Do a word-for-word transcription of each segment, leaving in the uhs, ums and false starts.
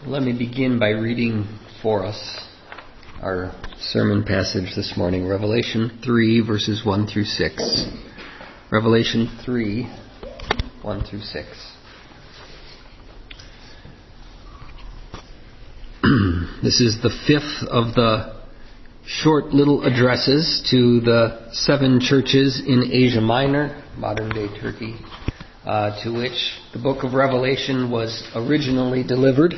Let me begin by reading for us our sermon passage this morning, Revelation three, verses one through six. Revelation three, one through six. This is the fifth of the short little addresses to the seven churches in Asia Minor, modern-day Turkey, uh, to which the book of Revelation was originally delivered.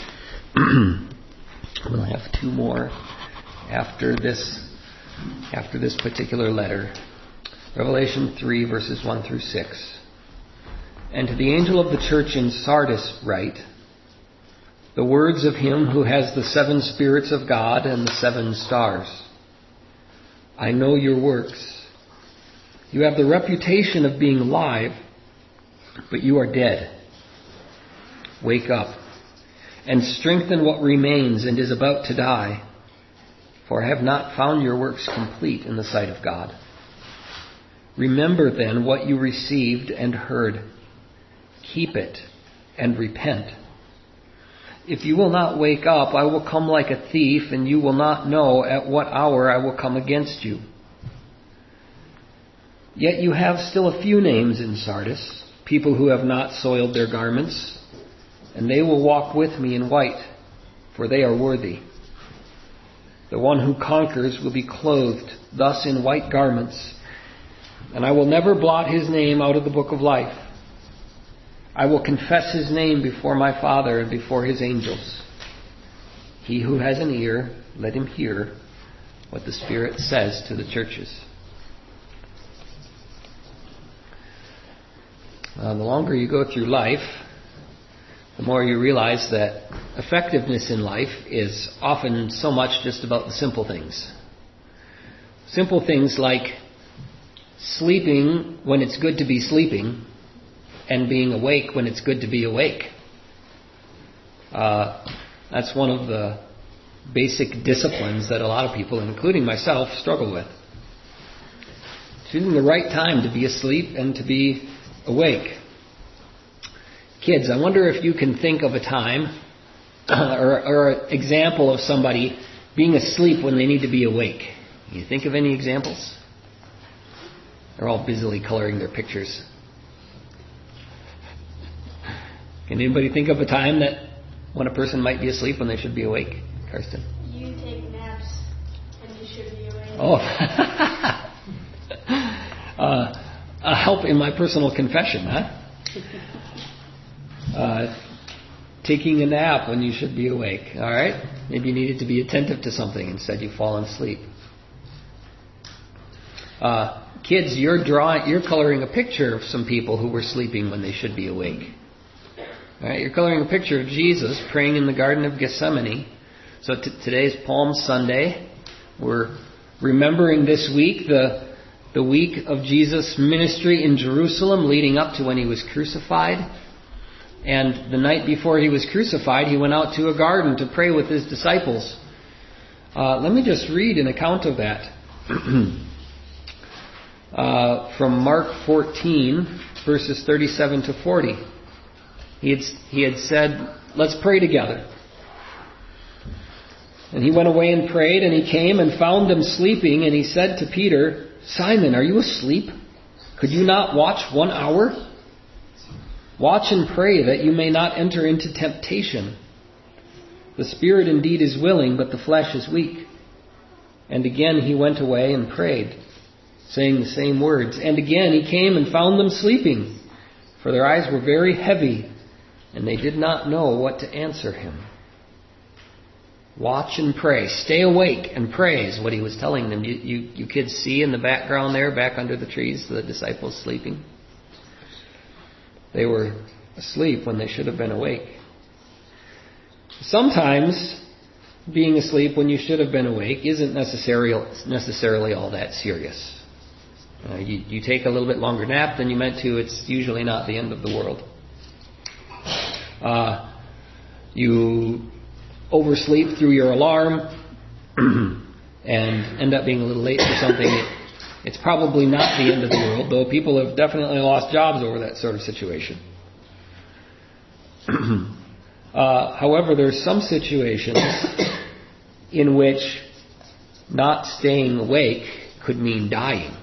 We'll have two more after this, after this particular letter. Revelation three, verses one through six. And to the angel of the church in Sardis write, the words of him who has the seven spirits of God and the seven stars. I know your works. You have the reputation of being alive, but you are dead. Wake up and strengthen what remains and is about to die, for I have not found your works complete in the sight of God. Remember then what you received and heard. Keep it and repent. If you will not wake up, I will come like a thief, and you will not know at what hour I will come against you. Yet you have still a few names in Sardis, people who have not soiled their garments, and they will walk with me in white, for they are worthy. The one who conquers will be clothed thus in white garments, and I will never blot his name out of the book of life. I will confess his name before my Father and before his angels. He who has an ear, let him hear what the Spirit says to the churches. Uh, the longer you go through life, the more you realize that effectiveness in life is often so much just about the simple things. Simple things like sleeping when it's good to be sleeping and being awake when it's good to be awake. Uh, that's one of the basic disciplines that a lot of people, including myself, struggle with. Choosing the right time to be asleep and to be awake. Kids, I wonder if you can think of a time or, or an example of somebody being asleep when they need to be awake. Can you think of any examples? They're all busily coloring their pictures. Can anybody think of a time that when a person might be asleep when they should be awake? Karsten? You take naps and you should be awake. Oh. uh, a help in my personal confession, huh? Uh, taking a nap when you should be awake. All right? Maybe you needed to be attentive to something. Instead you've fallen asleep. Uh, kids, you're drawing, you're coloring a picture of some people who were sleeping when they should be awake. All right? You're coloring a picture of Jesus praying in the Garden of Gethsemane. So t- today's Palm Sunday. We're remembering this week the the week of Jesus' ministry in Jerusalem leading up to when he was crucified. And the night before he was crucified, he went out to a garden to pray with his disciples. Uh, let me just read an account of that. uh, from Mark fourteen, verses thirty-seven to forty. He had, he had said, let's pray together. And he went away and prayed, and he came and found them sleeping, and he said to Peter, Simon, are you asleep? Could you not watch one hour? Watch and pray that you may not enter into temptation. The spirit indeed is willing, but the flesh is weak. And again he went away and prayed, saying the same words. And again he came and found them sleeping, for their eyes were very heavy, and they did not know what to answer him. Watch and pray. Stay awake and pray is what he was telling them. You, you, you kids see in the background there, back under the trees, the disciples sleeping. They were asleep when they should have been awake. Sometimes being asleep when you should have been awake isn't necessarily, necessarily all that serious. Uh, you, you take a little bit longer nap than you meant to, it's usually not the end of the world. Uh, you oversleep through your alarm and end up being a little late for something. It, it's probably not the end of the world, though people have definitely lost jobs over that sort of situation. Uh, however, there are some situations in which not staying awake could mean dying.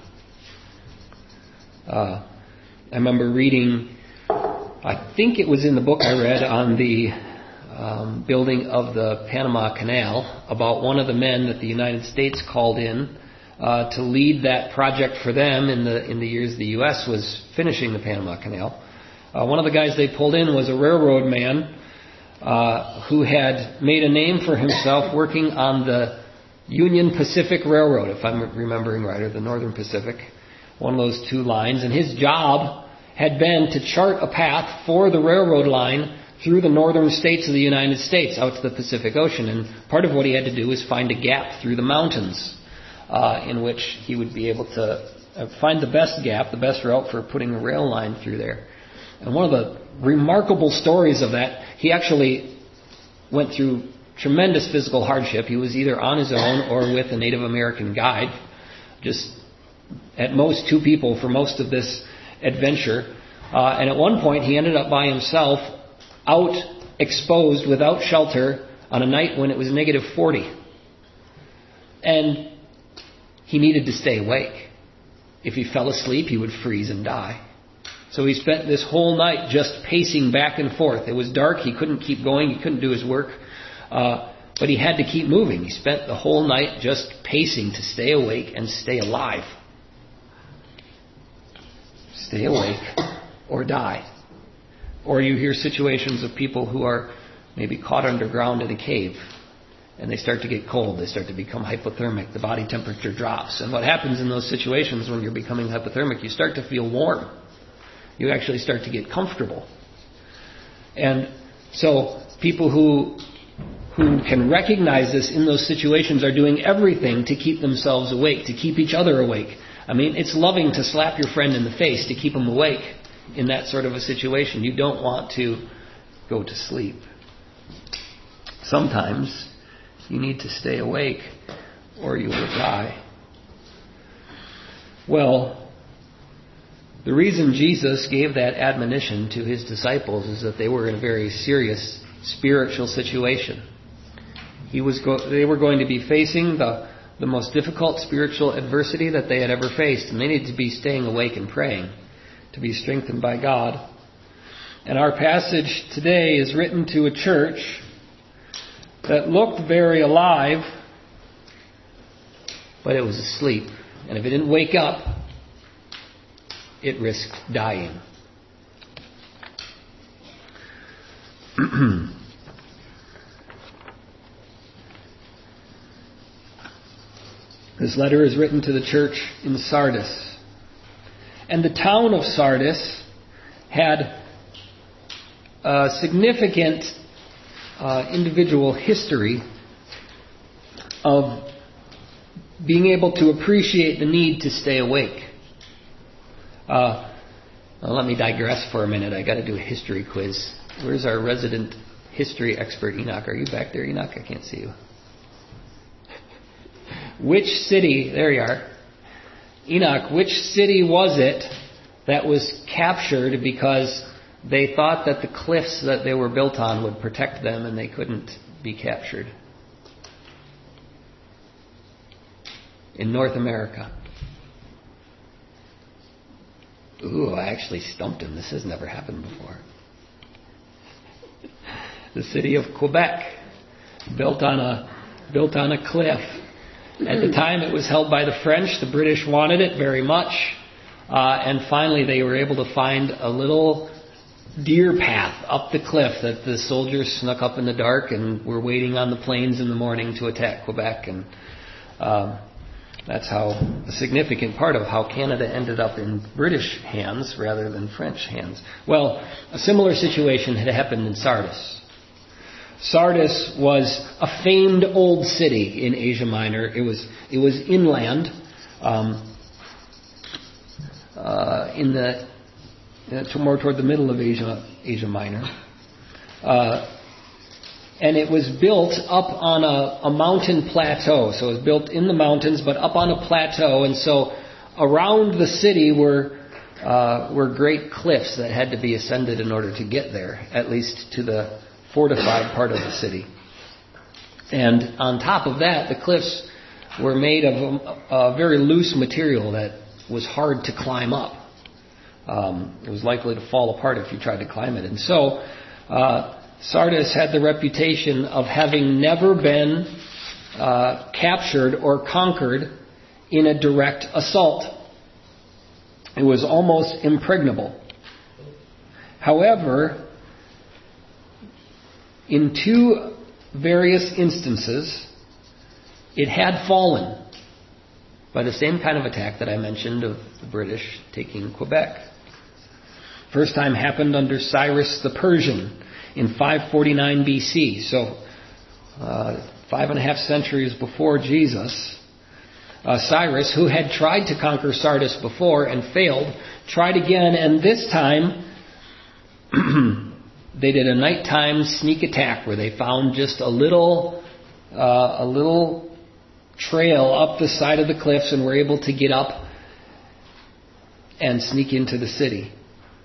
Uh, I remember reading, I think it was in the book I read on the um, building of the Panama Canal, about one of the men that the United States called in uh, to lead that project for them in the in the years the U S was finishing the Panama Canal. Uh, one of the guys they pulled in was a railroad man uh, who had made a name for himself working on the Union Pacific Railroad, if I'm remembering right, or the Northern Pacific, one of those two lines. And his job had been to chart a path for the railroad line through the northern states of the United States out to the Pacific Ocean. And part of what he had to do was find a gap through the mountains uh, in which he would be able to find the best gap, the best route for putting a rail line through there. And one of the remarkable stories of that, he actually went through tremendous physical hardship. He was either on his own or with a Native American guide, just at most two people for most of this adventure. Uh, and at one point he ended up by himself, out exposed without shelter on a night when it was negative forty. And he needed to stay awake. If he fell asleep, he would freeze and die. So he spent this whole night just pacing back and forth. It was dark. He couldn't keep going. He couldn't do his work. Uh, but he had to keep moving. He spent the whole night just pacing to stay awake and stay alive. Stay awake or die. Or you hear situations of people who are maybe caught underground in a cave and they start to get cold. They start to become hypothermic. The body temperature drops. And what happens in those situations when you're becoming hypothermic, you start to feel warm. You actually start to get comfortable. And so people who who can recognize this in those situations are doing everything to keep themselves awake, to keep each other awake. I mean, it's loving to slap your friend in the face to keep him awake in that sort of a situation. You don't want to go to sleep. Sometimes you need to stay awake or you will die. Well, the reason Jesus gave that admonition to his disciples is that they were in a very serious spiritual situation. He was go- they were going to be facing the, the most difficult spiritual adversity that they had ever faced, and they needed to be staying awake and praying to be strengthened by God. And our passage today is written to a church that looked very alive, but it was asleep. And if it didn't wake up, it risked dying. This letter is written to the church in Sardis. And the town of Sardis had a significant uh, individual history of being able to appreciate the need to stay awake. Uh, well, let me digress for a minute. I got to do a history quiz. Where's our resident history expert, Enoch? Are you back there, Enoch? I can't see you. Which city, there you are. Enoch, which city was it that was captured because they thought that the cliffs that they were built on would protect them and they couldn't be captured? In North America. Ooh, I actually stumped him. This has never happened before. The city of Quebec, built on a built on a cliff. At the time, it was held by the French. The British wanted it very much, uh, and finally, they were able to find a little deer path up the cliff that the soldiers snuck up in the dark and were waiting on the plains in the morning to attack Quebec. And um, that's how a significant part of how Canada ended up in British hands rather than French hands. Well, a similar situation had happened in Sardis. Sardis was a famed old city in Asia Minor. It was it was inland, um, uh, in the uh, more toward the middle of Asia Asia Minor, uh, and it was built up on a, a mountain plateau. So it was built in the mountains, but up on a plateau, and so around the city were uh, were great cliffs that had to be ascended in order to get there, at least to the fortified part of the city. And on top of that, the cliffs were made of a, a very loose material that was hard to climb up. Um, it was likely to fall apart if you tried to climb it. And so uh, Sardis had the reputation of having never been uh, captured or conquered in a direct assault. It was almost impregnable. However, in two various instances, it had fallen by the same kind of attack that I mentioned of the British taking Quebec. First time happened under Cyrus the Persian in five forty-nine B C, so uh, five and a half centuries before Jesus. Uh, Cyrus, who had tried to conquer Sardis before and failed, tried again, and this time they did a nighttime sneak attack where they found just a little, uh, a little trail up the side of the cliffs and were able to get up and sneak into the city.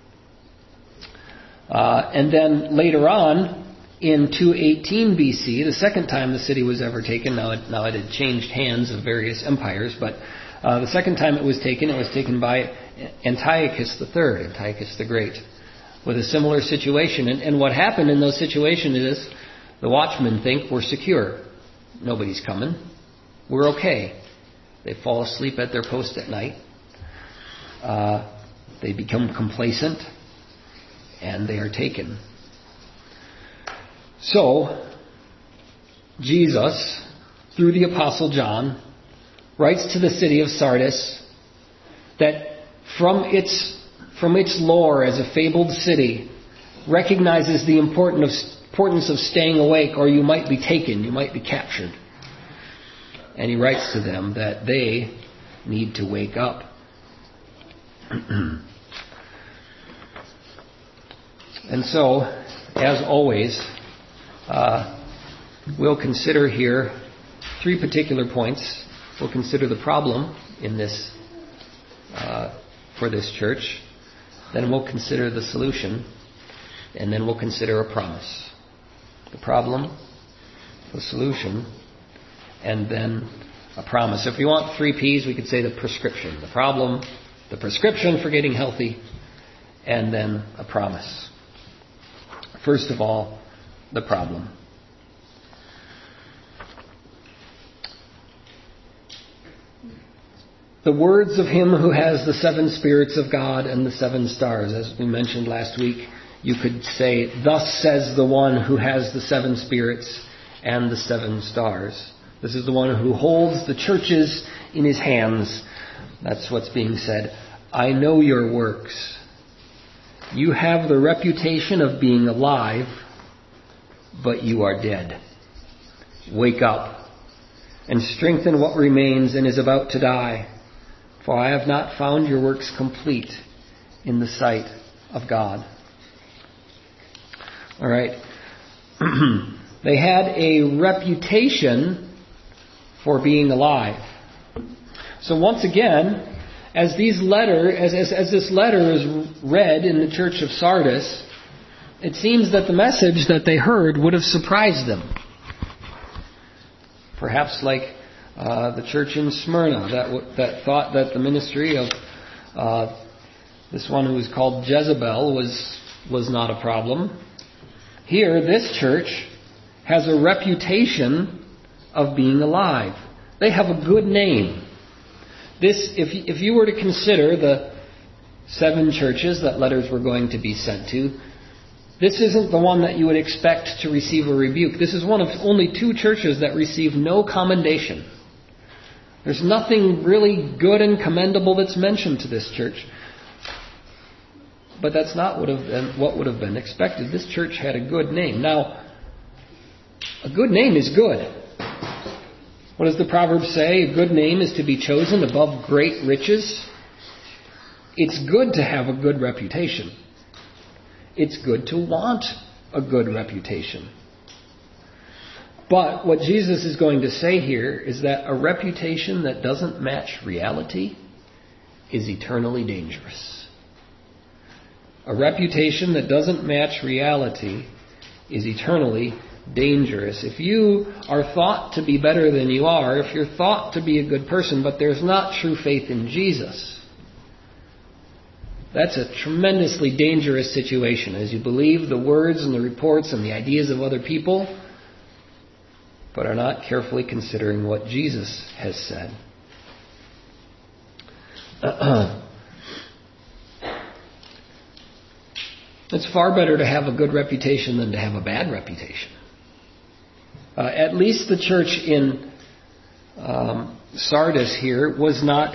Uh, and then later on, in two eighteen B C, the second time the city was ever taken, now it, now it had changed hands of various empires, but uh, the second time it was taken, it was taken by Antiochus the Third, Antiochus the Great, with a similar situation. And, and what happened in those situations is the watchmen think we're secure. Nobody's coming. We're okay. They fall asleep at their post at night. Uh, they become complacent, and they are taken. So, Jesus, through the Apostle John, writes to the city of Sardis that from its, from its lore as a fabled city, recognizes the importance of staying awake, or you might be taken, you might be captured. And he writes to them that they need to wake up. And so, as always, uh, we'll consider here three particular points. We'll consider the problem in this, uh, for this church. Then we'll consider the solution. And then we'll consider a promise. The problem, the solution, and then a promise. If you want three P's, we could say the prescription. The problem, the prescription for getting healthy, and then a promise. First of all, the problem. The words of him who has the seven spirits of God and the seven stars. As we mentioned last week, you could say, thus says the one who has the seven spirits and the seven stars. This is the one who holds the churches in his hands. That's what's being said. I know your works. You have the reputation of being alive, but you are dead. Wake up and strengthen what remains and is about to die. For I have not found your works complete in the sight of God. All right. They had a reputation for being alive. So once again, as these letter, as, as, as this letter is read in the church of Sardis, it seems that the message that they heard would have surprised them. Perhaps like uh, the church in Smyrna that w- that thought that the ministry of uh, this one who was called Jezebel was was not a problem. Here, this church has a reputation of being alive. They have a good name. This, if if you were to consider the seven churches that letters were going to be sent to, this isn't the one that you would expect to receive a rebuke. This is one of only two churches that receive no commendation. There's nothing really good and commendable that's mentioned to this church. But that's not what, have been, what would have been expected. This church had a good name. Now, a good name is good. What does the proverb say? A good name is to be chosen above great riches. It's good to have a good reputation. It's good to want a good reputation. But what Jesus is going to say here is that a reputation that doesn't match reality is eternally dangerous. A reputation that doesn't match reality is eternally dangerous. If you are thought to be better than you are, if you're thought to be a good person, but there's not true faith in Jesus, that's a tremendously dangerous situation as you believe the words and the reports and the ideas of other people, but are not carefully considering what Jesus has said. It's far better to have a good reputation than to have a bad reputation. Uh, at least the church in um, Sardis here was not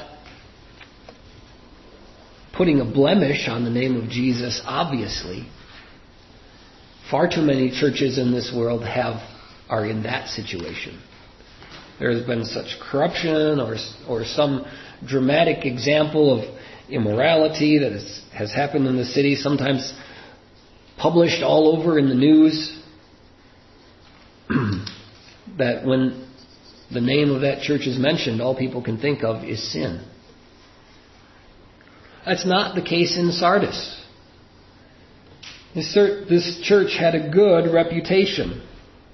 putting a blemish on the name of Jesus, obviously. Far too many churches in this world have are in that situation. There has been such corruption or or some dramatic example of immorality that is, has happened in the city, sometimes published all over in the news, that when the name of that church is mentioned, all people can think of is sin. That's not the case in Sardis. This, this church had a good reputation.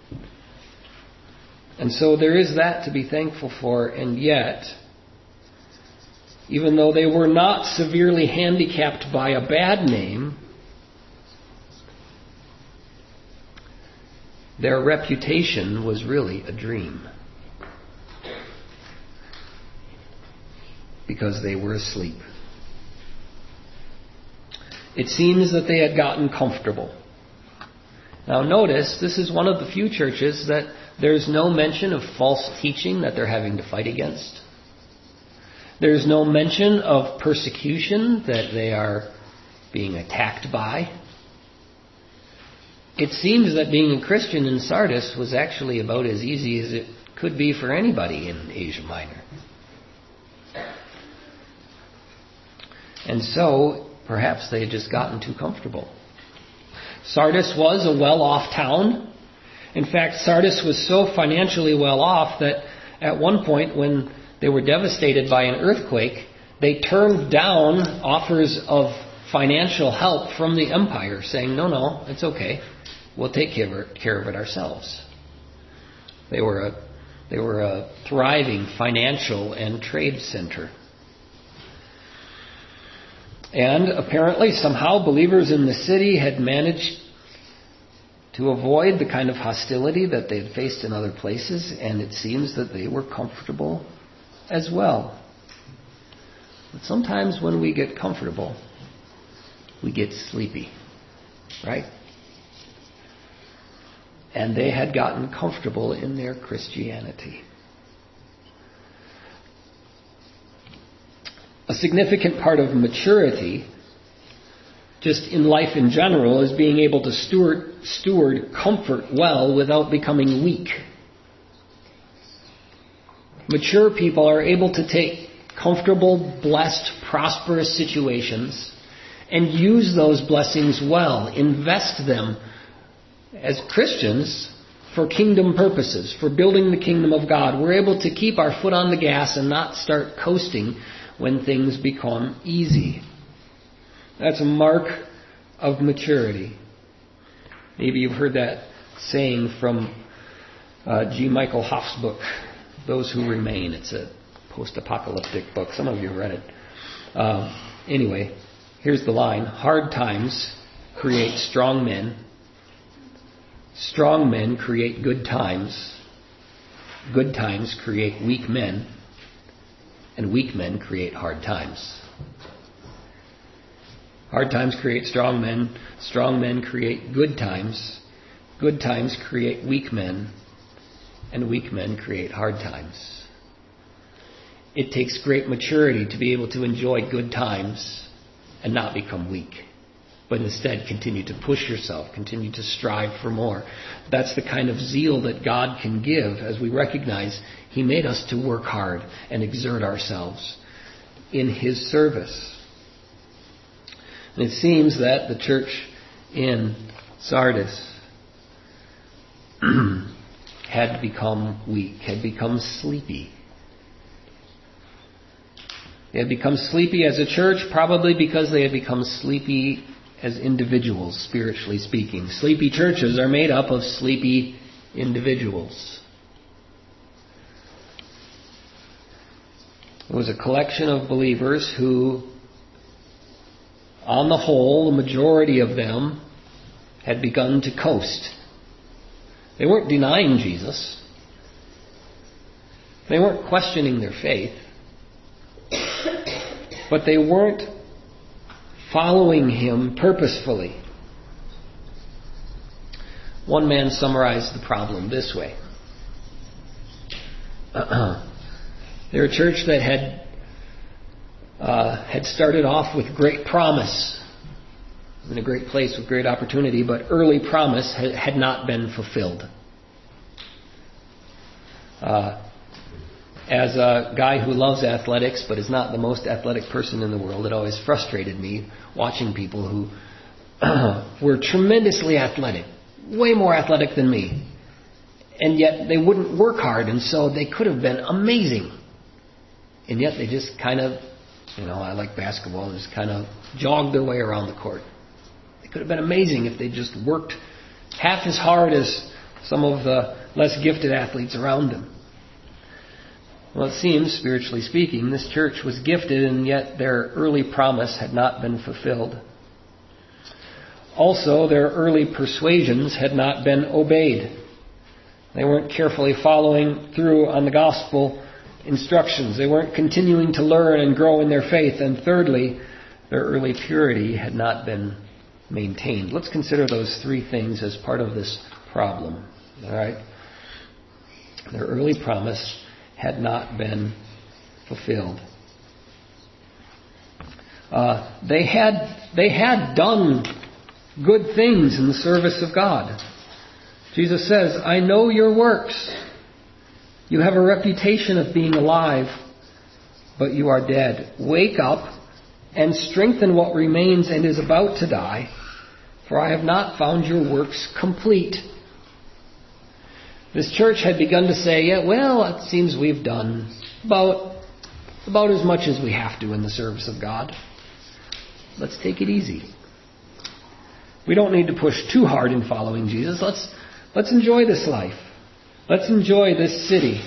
And so there is that to be thankful for, and yet, even though they were not severely handicapped by a bad name, their reputation was really a dream. Because they were asleep. It seems that they had gotten comfortable. Now notice, this is one of the few churches that there's no mention of false teaching that they're having to fight against. There's no mention of persecution that they are being attacked by. It seems that being a Christian in Sardis was actually about as easy as it could be for anybody in Asia Minor. And so, perhaps they had just gotten too comfortable. Sardis was a well-off town. In fact, Sardis was so financially well off that at one point when they were devastated by an earthquake, they turned down offers of financial help from the empire, saying, no, no, it's okay. We'll take care of it, care of it ourselves. They were a, they were a thriving financial and trade center. And apparently, somehow, believers in the city had managed to avoid the kind of hostility that they had faced in other places, and it seems that they were comfortable as well. But sometimes when we get comfortable, we get sleepy, right? And they had gotten comfortable in their Christianity. A significant part of maturity, just in life in general, is being able to steward, steward comfort well without becoming weak. Mature people are able to take comfortable, blessed, prosperous situations and use those blessings well, invest them as Christians for kingdom purposes, for building the kingdom of God. We're able to keep our foot on the gas and not start coasting when things become easy. That's a mark of maturity. Maybe you've heard that saying from uh, G. Michael Hoff's book, Those Who Remain. It's a post-apocalyptic book. Some of you have read it. Uh, anyway, here's the line. Hard times create strong men. Strong men create good times. Good times create weak men. And weak men create hard times. Hard times create strong men. Strong men create good times. Good times create weak men. And weak men create hard times. It takes great maturity to be able to enjoy good times and not become weak, but instead continue to push yourself, continue to strive for more. That's the kind of zeal that God can give as we recognize He made us to work hard and exert ourselves in His service. And it seems that the church in Sardis had become weak, had become sleepy. They had become sleepy as a church, probably because they had become sleepy as individuals, spiritually speaking. Sleepy churches are made up of sleepy individuals. It was a collection of believers who, on the whole, the majority of them had begun to coast. They weren't denying Jesus. They weren't questioning their faith. But they weren't following Him purposefully. One man summarized the problem this way. They're a church that had uh, had started off with great promise, in a great place with great opportunity, but early promise had, had not been fulfilled. Uh, as a guy who loves athletics but is not the most athletic person in the world, it always frustrated me watching people who were tremendously athletic, way more athletic than me, and yet they wouldn't work hard, and so they could have been amazing. And yet they just kind of, you know, I like basketball, just kind of jogged their way around the court. They could have been amazing if they just worked half as hard as some of the less gifted athletes around them. Well, it seems, spiritually speaking, this church was gifted, and yet their early promise had not been fulfilled. Also, their early persuasions had not been obeyed. They weren't carefully following through on the gospel instructions. They weren't continuing to learn and grow in their faith. And thirdly, their early purity had not been maintained. Let's consider those three things as part of this problem. All right? Their early promise had not been fulfilled. Uh, they had they had done good things in the service of God. Jesus says, "I know your works. You have a reputation of being alive, but you are dead. Wake up and strengthen what remains and is about to die, for I have not found your works complete." This church had begun to say, yeah, well, it seems we've done about, about as much as we have to in the service of God. Let's take it easy. We don't need to push too hard in following Jesus. Let's, let's enjoy this life. Let's enjoy this city.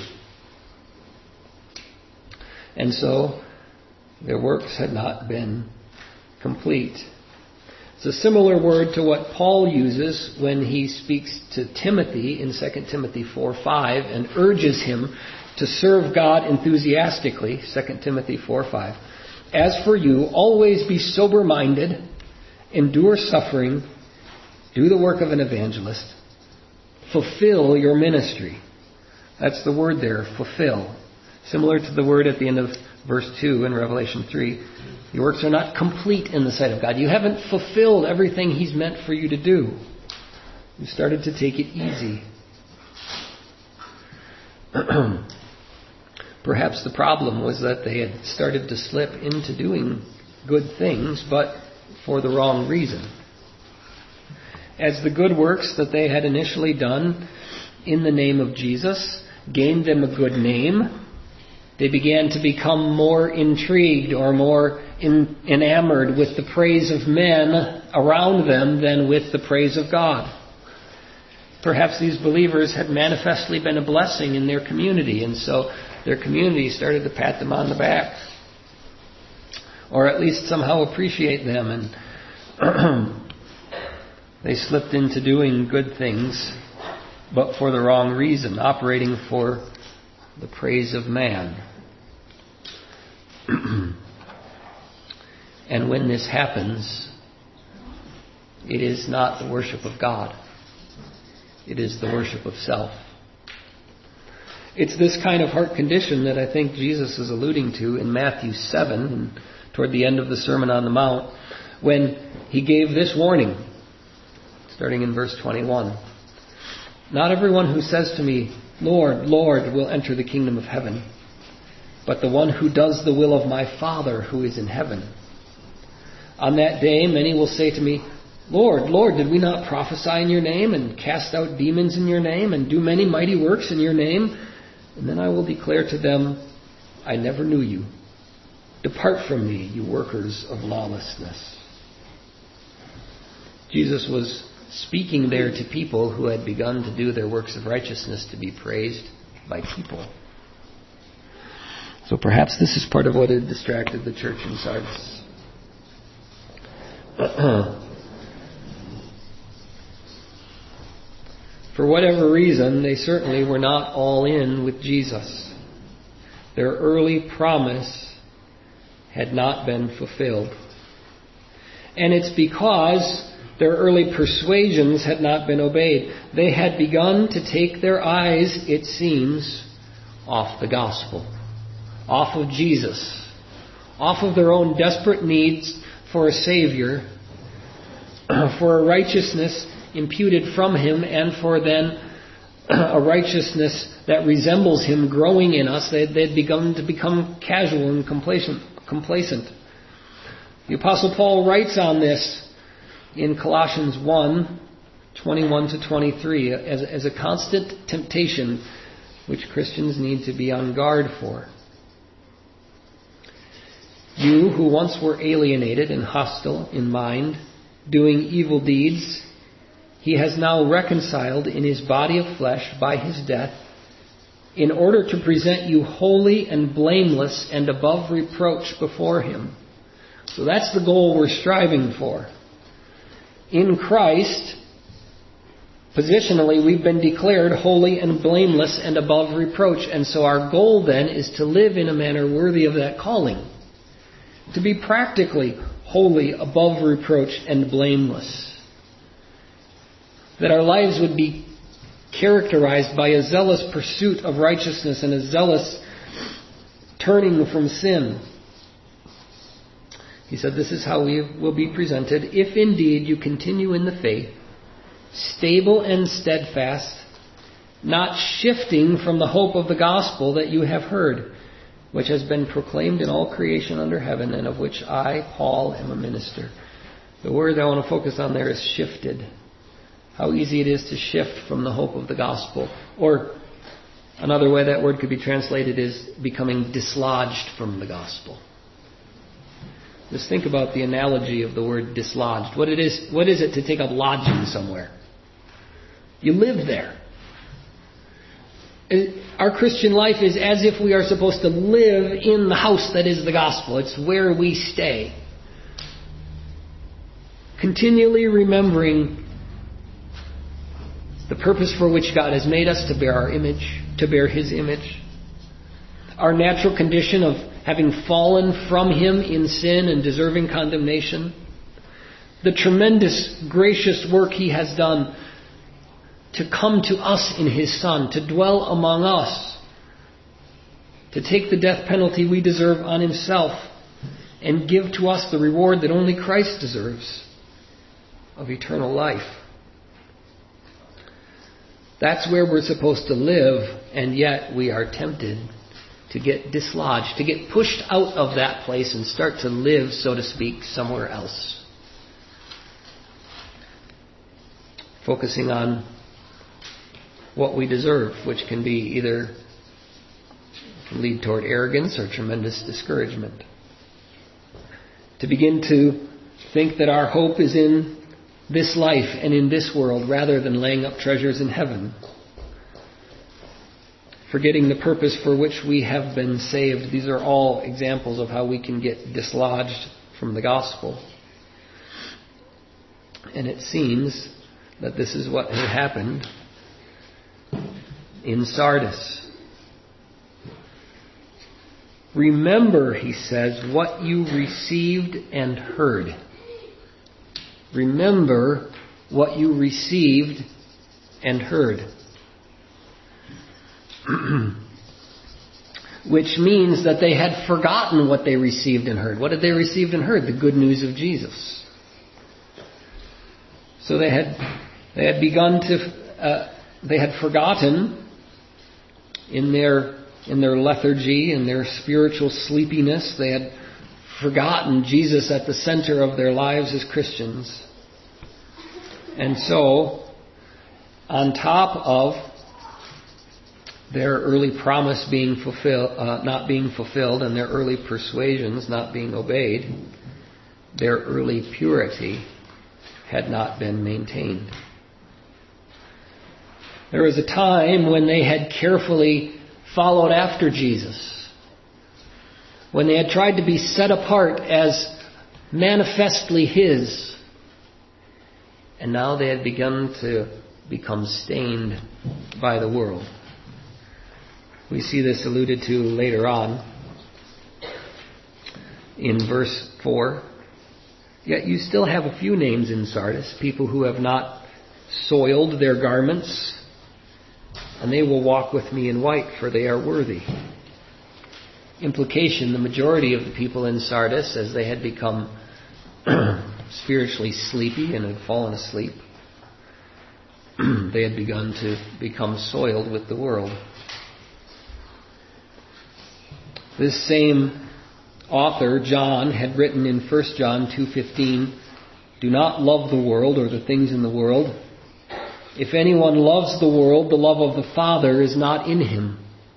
And so, their works had not been complete. It's a similar word to what Paul uses when he speaks to Timothy in Second Timothy four five and urges him to serve God enthusiastically. Second Timothy four five. "As for you, always be sober-minded, endure suffering, do the work of an evangelist, fulfill your ministry." That's the word there, fulfill. Similar to the word at the end of verse two in Revelation three. Your works are not complete in the sight of God. You haven't fulfilled everything He's meant for you to do. You started to take it easy. Perhaps the problem was that they had started to slip into doing good things, but for the wrong reason. As the good works that they had initially done in the name of Jesus gained them a good name, they began to become more intrigued or more in, enamored with the praise of men around them than with the praise of God. Perhaps these believers had manifestly been a blessing in their community, and so their community started to pat them on the back, or at least somehow appreciate them, and they slipped into doing good things, but for the wrong reason, operating for the praise of man. And when this happens, it is not the worship of God. It is the worship of self. It's this kind of heart condition that I think Jesus is alluding to in Matthew seven, and toward the end of the Sermon on the Mount, when He gave this warning, starting in verse twenty-one. "Not everyone who says to me, 'Lord, Lord,' will enter the kingdom of heaven, but the one who does the will of my Father who is in heaven. On that day many will say to me, 'Lord, Lord, did we not prophesy in your name and cast out demons in your name and do many mighty works in your name?' And then I will declare to them, 'I never knew you. Depart from me, you workers of lawlessness.'" Jesus was speaking there to people who had begun to do their works of righteousness to be praised by people. So perhaps this is part of what had distracted the church in Sardis. For whatever reason, they certainly were not all in with Jesus. Their early promise had not been fulfilled. And it's because their early persuasions had not been obeyed. They had begun to take their eyes, it seems, off the gospel, off of Jesus, off of their own desperate needs for a Savior, for a righteousness imputed from Him, and for then a righteousness that resembles Him growing in us. They had begun to become casual and complacent. complacent. The Apostle Paul writes on this in Colossians one, twenty-one to twenty-three, as, as a constant temptation which Christians need to be on guard for. You who once were alienated and hostile in mind, doing evil deeds, He has now reconciled in His body of flesh by His death, in order to present you holy and blameless and above reproach before Him. So that's the goal we're striving for. In Christ, positionally, we've been declared holy and blameless and above reproach. And so our goal then is to live in a manner worthy of that calling. To be practically holy, above reproach, and blameless. That our lives would be characterized by a zealous pursuit of righteousness and a zealous turning from sin. He said, this is how we will be presented, if indeed you continue in the faith, stable and steadfast, not shifting from the hope of the gospel that you have heard, which has been proclaimed in all creation under heaven, and of which I, Paul, am a minister. The word I want to focus on there is shifted. How easy it is to shift from the hope of the gospel. Or another way that word could be translated is becoming dislodged from the gospel. Just think about the analogy of the word dislodged. What it is, what is it to take up lodging somewhere? You live there. Our Christian life is as if we are supposed to live in the house that is the gospel. It's where we stay. Continually remembering the purpose for which God has made us to bear our image, to bear His image. Our natural condition of having fallen from Him in sin and deserving condemnation. The tremendous gracious work He has done to come to us in His Son, to dwell among us, to take the death penalty we deserve on Himself and give to us the reward that only Christ deserves of eternal life. That's where we're supposed to live, and yet we are tempted to get dislodged, to get pushed out of that place and start to live, so to speak, somewhere else. Focusing on what we deserve, which can be either can lead toward arrogance or tremendous discouragement. To begin to think that our hope is in this life and in this world rather than laying up treasures in heaven. Forgetting the purpose for which we have been saved. These are all examples of how we can get dislodged from the gospel. And it seems that this is what had happened in Sardis. Remember, he says, what you received and heard. Remember what you received and heard. Which means that they had forgotten what they received and heard. What did they receive and heard? The good news of Jesus. So they had they had begun to uh, they had forgotten in their in their lethargy, in their spiritual sleepiness. They had forgotten Jesus at the center of their lives as Christians. And so, on top of their early promise being fulfilled, uh, not being fulfilled, and their early persuasions not being obeyed, their early purity had not been maintained. There was a time when they had carefully followed after Jesus, when they had tried to be set apart as manifestly His, and now they had begun to become stained by the world. We see this alluded to later on in verse four. Yet you still have a few names in Sardis, people who have not soiled their garments, and they will walk with me in white, for they are worthy. Implication, the majority of the people in Sardis, as they had become spiritually sleepy and had fallen asleep, they had begun to become soiled with the world. This same author, John, had written in First John two fifteen, "Do not love the world or the things in the world. If anyone loves the world, the love of the Father is not in him."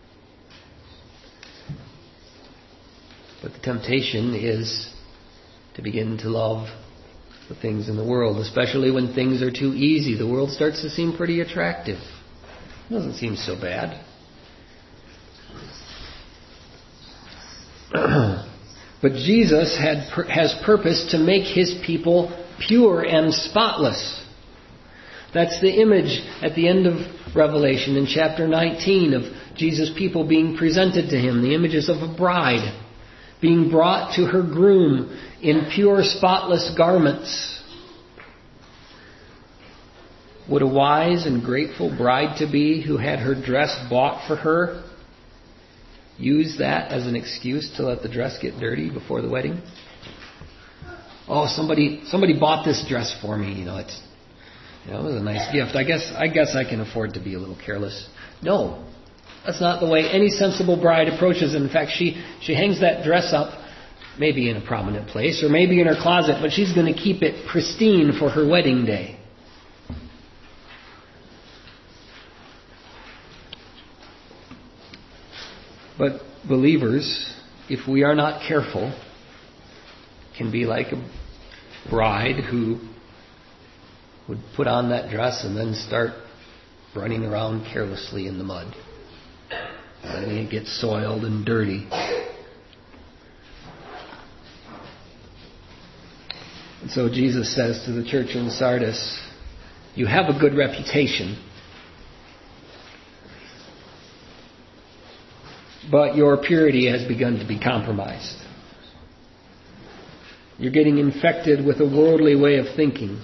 But the temptation is to begin to love the things in the world, especially when things are too easy. The world starts to seem pretty attractive. It doesn't seem so bad. But Jesus had, has purpose to make His people pure and spotless. That's the image at the end of Revelation in chapter nineteen of Jesus' people being presented to Him. The images of a bride being brought to her groom in pure, spotless garments. Would a wise and grateful bride-to-be who had her dress bought for her use that as an excuse to let the dress get dirty before the wedding? Oh, somebody somebody bought this dress for me. You know, it's you know, it was a nice gift. I guess I guess I can afford to be a little careless. No, that's not the way any sensible bride approaches it. In fact, she she hangs that dress up, maybe in a prominent place or maybe in her closet, but she's going to keep it pristine for her wedding day. But believers, if we are not careful, can be like a bride who would put on that dress and then start running around carelessly in the mud, letting it get soiled and dirty. And so Jesus says to the church in Sardis, you have a good reputation, but your purity has begun to be compromised. You're getting infected with a worldly way of thinking.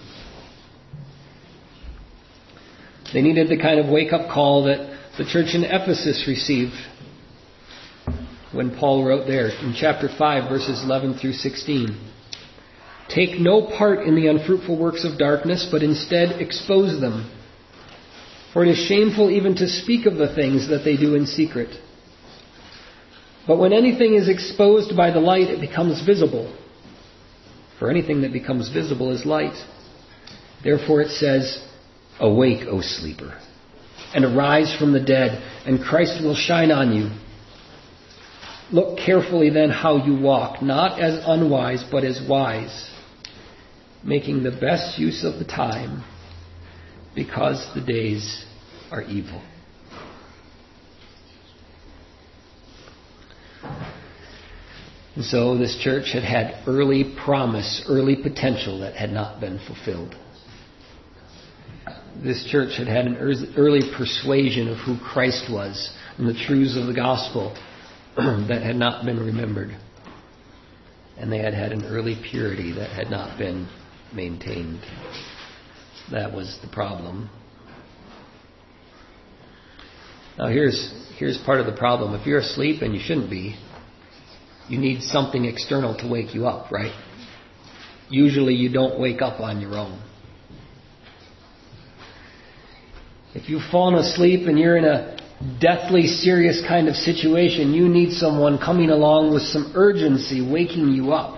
They needed the kind of wake-up call that the church in Ephesus received when Paul wrote there in chapter five, verses eleven through sixteen. Take no part in the unfruitful works of darkness, but instead expose them. For it is shameful even to speak of the things that they do in secret. But when anything is exposed by the light, it becomes visible. For anything that becomes visible is light. Therefore it says, awake, O sleeper, and arise from the dead, and Christ will shine on you. Look carefully then how you walk, not as unwise, but as wise, making the best use of the time, because the days are evil. And so this church had had early promise, early potential that had not been fulfilled. This church had had an early persuasion of who Christ was and the truths of the gospel that had not been remembered. And they had had an early purity that had not been maintained. That was the problem. Now here's here's part of the problem. If you're asleep, and you shouldn't be, you need something external to wake you up, right? Usually you don't wake up on your own. If you've fallen asleep and you're in a deathly serious kind of situation, you need someone coming along with some urgency, waking you up.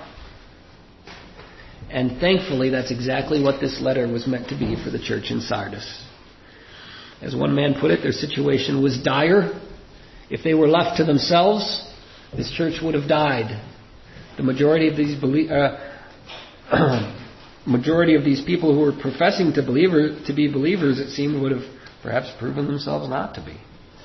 And thankfully, that's exactly what this letter was meant to be for the church in Sardis. As one man put it, their situation was dire. If they were left to themselves, this church would have died. The majority of these belie- uh, majority of these people who were professing to believer, to be believers, it seemed, would have perhaps proven themselves not to be.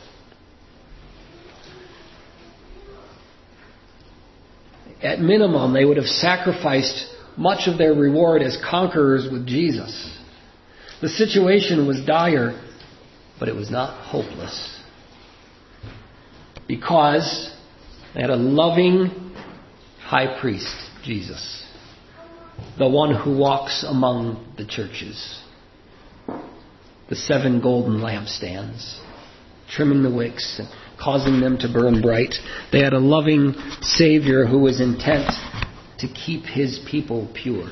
At minimum, they would have sacrificed much of their reward as conquerors with Jesus. The situation was dire, but it was not hopeless. Because they had a loving high priest, Jesus, the one who walks among the churches, the seven golden lampstands, trimming the wicks and causing them to burn bright. They had a loving Savior who was intent to keep his people pure,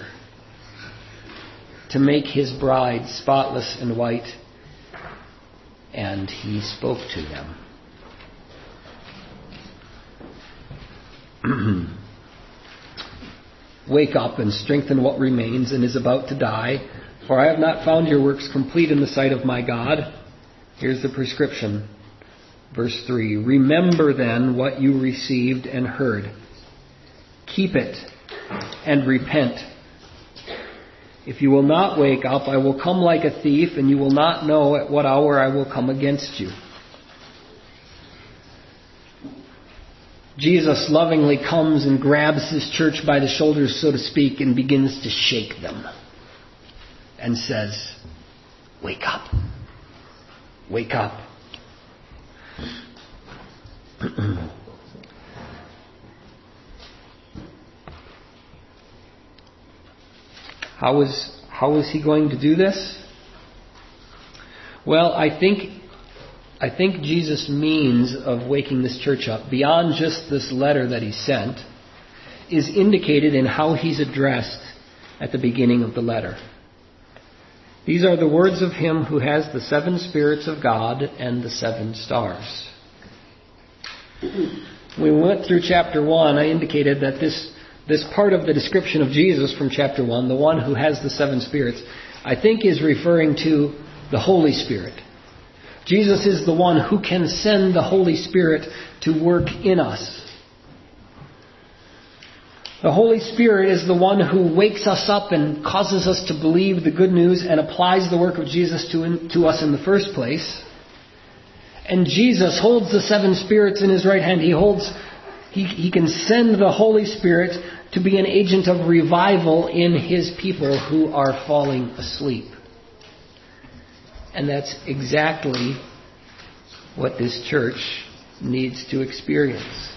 to make his bride spotless and white, and he spoke to them. Wake up and strengthen what remains and is about to die, for I have not found your works complete in the sight of my God. Here's the prescription. Verse three. Remember then what you received and heard. Keep it and repent. If you will not wake up, I will come like a thief, and you will not know at what hour I will come against you. Jesus lovingly comes and grabs his church by the shoulders, so to speak, and begins to shake them. And says, wake up. Wake up. How is, how is he going to do this? Well, I think I think Jesus' means of waking this church up, beyond just this letter that he sent, is indicated in how he's addressed at the beginning of the letter. These are the words of him who has the seven spirits of God and the seven stars. When we went through chapter one, I indicated that this, this part of the description of Jesus from chapter one, the one who has the seven spirits, I think is referring to the Holy Spirit. Jesus is the one who can send the Holy Spirit to work in us. The Holy Spirit is the one who wakes us up and causes us to believe the good news and applies the work of Jesus to, to us in the first place. And Jesus holds the seven spirits in his right hand. He holds, he, he can send the Holy Spirit to be an agent of revival in his people who are falling asleep. And that's exactly what this church needs to experience.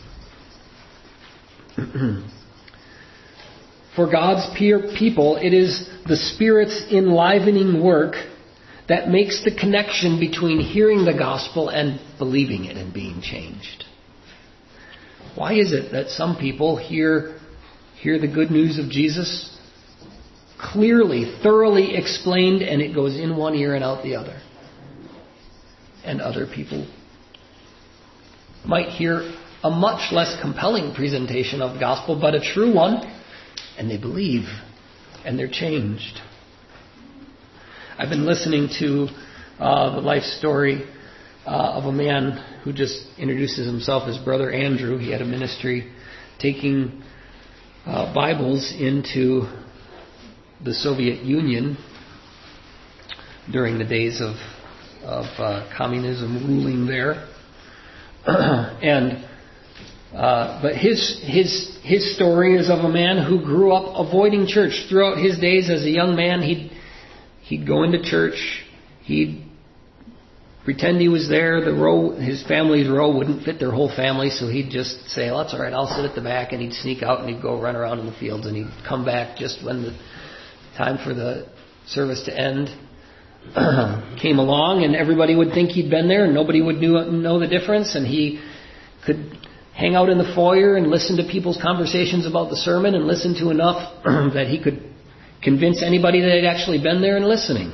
For God's people, it is the Spirit's enlivening work that makes the connection between hearing the gospel and believing it and being changed. Why is it that some people hear, hear the good news of Jesus clearly, thoroughly explained, and it goes in one ear and out the other? And other people might hear a much less compelling presentation of the gospel, but a true one, and they believe, and they're changed. I've been listening to uh, the life story uh, of a man who just introduces himself as Brother Andrew. He had a ministry taking uh, Bibles into the Soviet Union during the days of, of uh, communism ruling there. and uh, but his his his story is of a man who grew up avoiding church. Throughout his days as a young man, he'd he'd go into church, he'd pretend he was there. The row, his family's row wouldn't fit their whole family, so he'd just say, "Well, that's all right, I'll sit at the back," and he'd sneak out and he'd go run around in the fields, and he'd come back just when the time for the service to end came along, and everybody would think he'd been there, and nobody would know the difference, and he could hang out in the foyer and listen to people's conversations about the sermon and listen to enough that he could convince anybody that he'd actually been there and listening.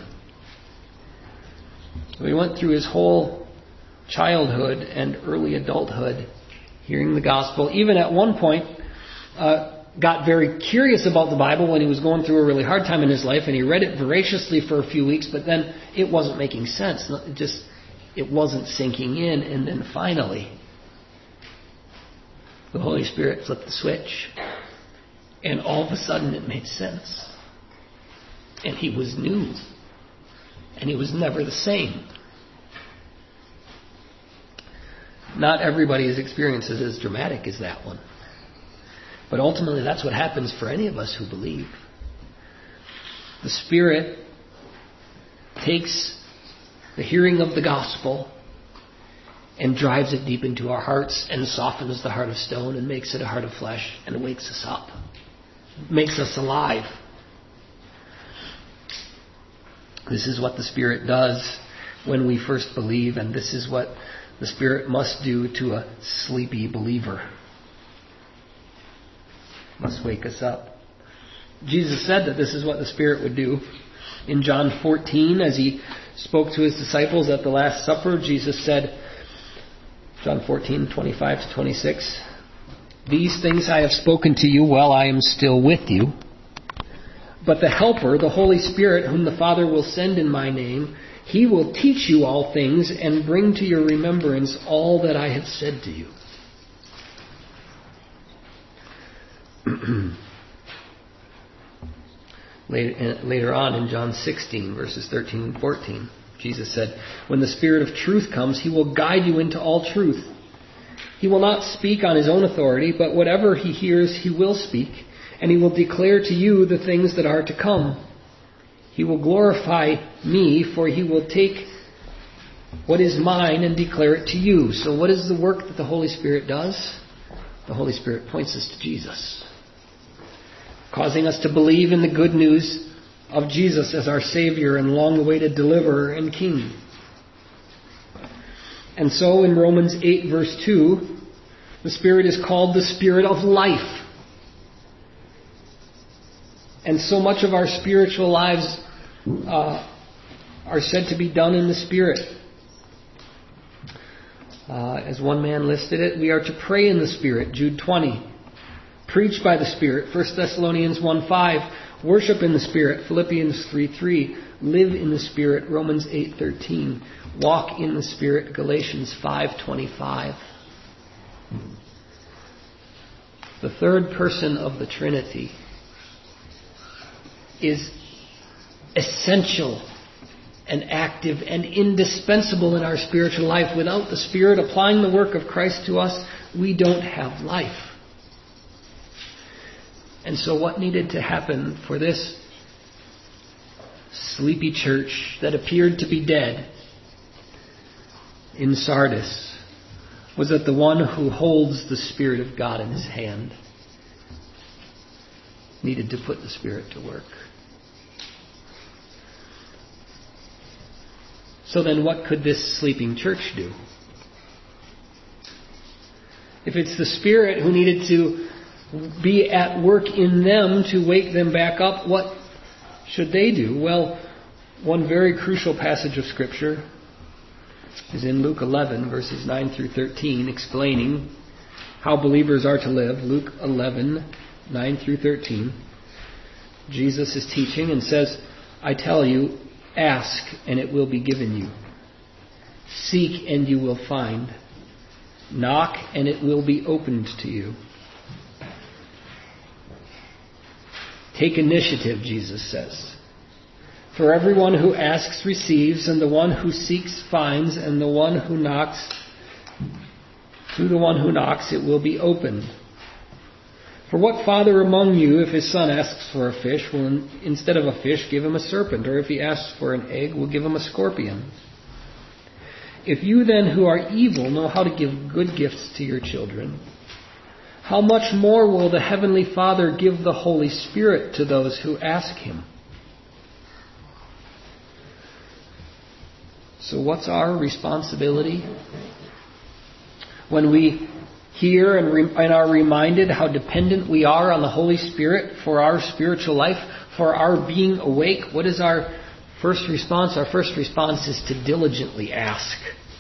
So he went through his whole childhood and early adulthood hearing the gospel. Even at one point, uh, got very curious about the Bible when he was going through a really hard time in his life, and he read it voraciously for a few weeks, but then it wasn't making sense. It just, it wasn't sinking in, and then finally, the Holy Spirit flipped the switch, and all of a sudden it made sense. And he was new. And he was never the same. Not everybody's experience is as dramatic as that one. But ultimately, that's what happens for any of us who believe. The Spirit takes the hearing of the gospel and drives it deep into our hearts and softens the heart of stone and makes it a heart of flesh and wakes us up. Makes us alive. This is what the Spirit does when we first believe, and this is what the Spirit must do to a sleepy believer. Must wake us up. Jesus said that this is what the Spirit would do. In John fourteen, as he spoke to his disciples at the Last Supper, Jesus said, John fourteen, twenty-five to twenty-six, "These things I have spoken to you while I am still with you. But the Helper, the Holy Spirit, whom the Father will send in my name, he will teach you all things and bring to your remembrance all that I have said to you." Later, later on in John sixteen, verses thirteen and fourteen, Jesus said, "When the Spirit of truth comes, he will guide you into all truth. He will not speak on his own authority, but whatever he hears, he will speak, and he will declare to you the things that are to come. He will glorify me, for he will take what is mine and declare it to you." So what is the work that the Holy Spirit does? The Holy Spirit points us to Jesus, causing us to believe in the good news of Jesus as our Savior and long-awaited deliverer and King. And so in Romans eight, verse two, the Spirit is called the Spirit of life. And so much of our spiritual lives uh, are said to be done in the Spirit. Uh, as one man listed it, we are to pray in the Spirit, Jude twenty. Preach by the Spirit, First Thessalonians one five. Worship in the Spirit, Philippians three three. Live in the Spirit, Romans eight thirteen. Walk in the Spirit, Galatians five twenty-five. The third person of the Trinity is essential and active and indispensable in our spiritual life. Without the Spirit applying the work of Christ to us, we don't have life. And so what needed to happen for this sleepy church that appeared to be dead in Sardis was that the one who holds the Spirit of God in his hand needed to put the Spirit to work. So then what could this sleeping church do? If it's the Spirit who needed to be at work in them to wake them back up, what should they do? Well, one very crucial passage of Scripture is in Luke eleven, verses nine through thirteen, explaining how believers are to live. Luke eleven, nine through thirteen. Jesus is teaching and says, "I tell you, ask and it will be given you. Seek and you will find. Knock and it will be opened to you." Take initiative, Jesus says. For everyone who asks receives, and the one who seeks finds, and the one who knocks, to the one who knocks it will be opened. For what father among you, if his son asks for a fish, will instead of a fish give him a serpent? Or if he asks for an egg, will give him a scorpion? If you then who are evil know how to give good gifts to your children, how much more will the Heavenly Father give the Holy Spirit to those who ask Him? So what's our responsibility? When we hear and, re- and are reminded how dependent we are on the Holy Spirit for our spiritual life, for our being awake, what is our first response? Our first response is to diligently ask.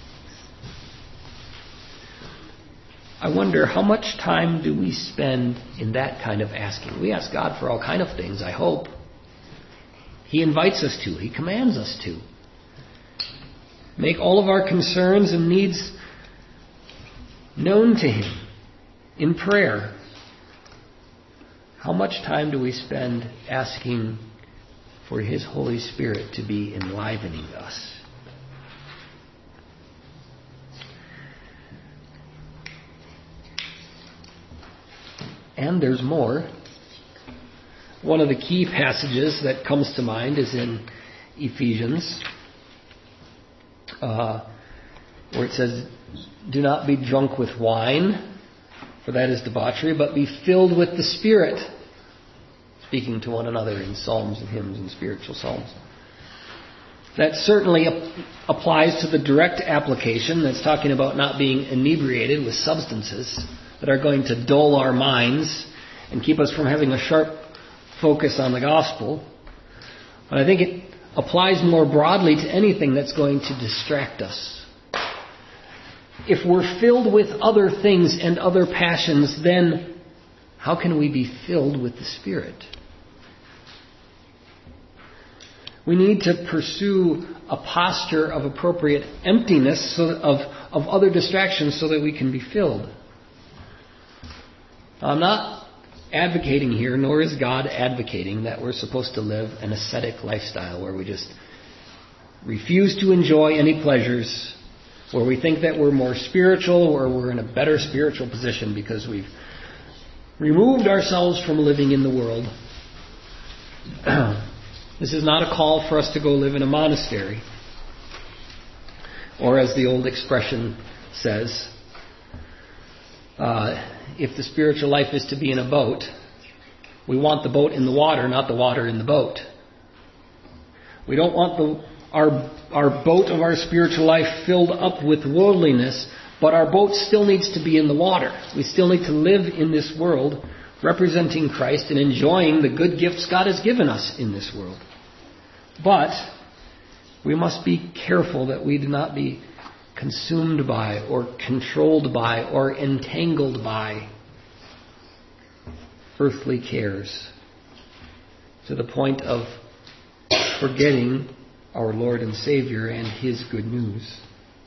I wonder, how much time do we spend in that kind of asking? We ask God for all kind of things, I hope. He invites us to. He commands us to. Make all of our concerns and needs known to Him in prayer. How much time do we spend asking for His Holy Spirit to be enlivening us. And there's more. One of the key passages that comes to mind is in Ephesians, uh, where it says, "Do not be drunk with wine, for that is debauchery, but be filled with the Spirit," speaking to one another in psalms and hymns and spiritual psalms. That certainly ap- applies to the direct application that's talking about not being inebriated with substances that are going to dull our minds and keep us from having a sharp focus on the gospel. But I think it applies more broadly to anything that's going to distract us. If we're filled with other things and other passions, then how can we be filled with the Spirit? We need to pursue a posture of appropriate emptiness so that, of, of other distractions so that we can be filled. I'm not advocating here, nor is God advocating, that we're supposed to live an ascetic lifestyle where we just refuse to enjoy any pleasures, where we think that we're more spiritual or we're in a better spiritual position because we've removed ourselves from living in the world. This is not a call for us to go live in a monastery. Or as the old expression says, uh, if the spiritual life is to be in a boat, we want the boat in the water, not the water in the boat. We don't want the, our, our boat of our spiritual life filled up with worldliness, but our boat still needs to be in the water. We still need to live in this world representing Christ and enjoying the good gifts God has given us in this world. But we must be careful that we do not be consumed by or controlled by or entangled by earthly cares to the point of forgetting our Lord and Savior and His good news.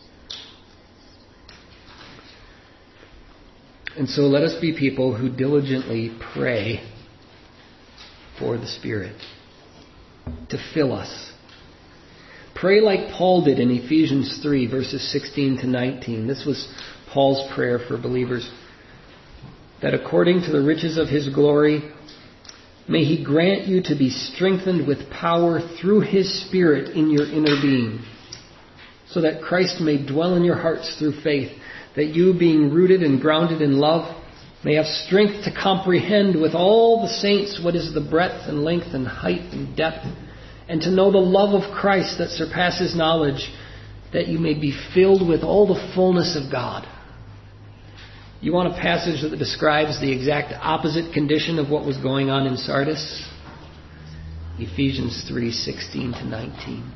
And so let us be people who diligently pray for the Spirit to fill us. Pray like Paul did in Ephesians three, verses sixteen to nineteen. This was Paul's prayer for believers. That according to the riches of His glory, may He grant you to be strengthened with power through His Spirit in your inner being, so that Christ may dwell in your hearts through faith, that you, being rooted and grounded in love, may have strength to comprehend with all the saints what is the breadth and length and height and depth, and to know the love of Christ that surpasses knowledge, that you may be filled with all the fullness of God. You want a passage that describes the exact opposite condition of what was going on in Sardis? Ephesians three, sixteen to nineteen.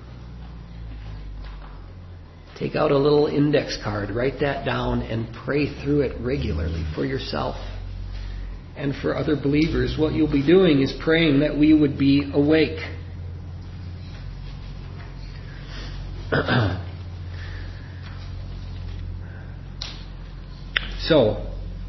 Take out a little index card, write that down, and pray through it regularly for yourself and for other believers. What you'll be doing is praying that we would be awake. So,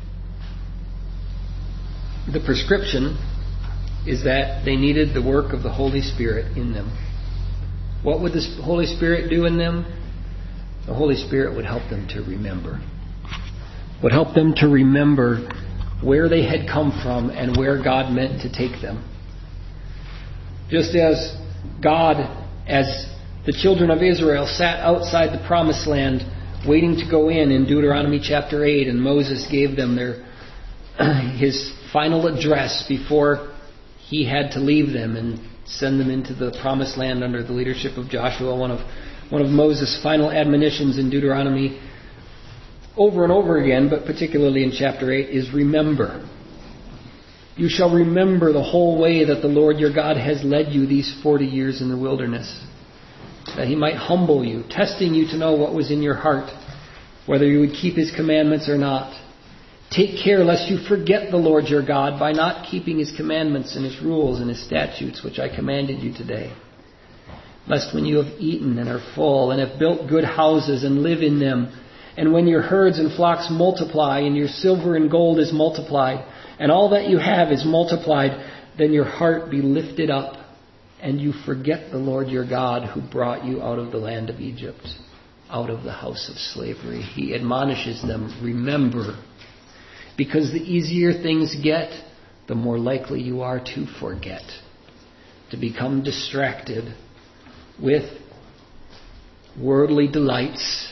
the prescription is that they needed the work of the Holy Spirit in them. What would the Holy Spirit do in them? The Holy Spirit would help them to remember. Would help them to remember where they had come from and where God meant to take them. Just as God, as the children of Israel sat outside the promised land waiting to go in in Deuteronomy chapter eight, and Moses gave them their his final address before he had to leave them and send them into the promised land under the leadership of Joshua. One of one of Moses' final admonitions in Deuteronomy over and over again, but particularly in chapter eight, is remember. You shall remember the whole way that the Lord your God has led you these forty years in the wilderness, that He might humble you, testing you to know what was in your heart, whether you would keep His commandments or not. Take care lest you forget the Lord your God by not keeping His commandments and His rules and His statutes, which I commanded you today. Lest when you have eaten and are full and have built good houses and live in them, and when your herds and flocks multiply and your silver and gold is multiplied, and all that you have is multiplied, then your heart be lifted up and you forget the Lord your God who brought you out of the land of Egypt, out of the house of slavery. He admonishes them, remember, because the easier things get, the more likely you are to forget, to become distracted with worldly delights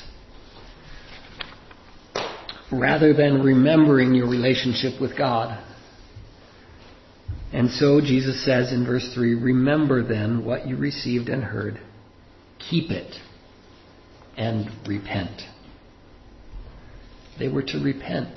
rather than remembering your relationship with God. And so Jesus says in verse three, remember then what you received and heard. Keep it and repent. They were to repent.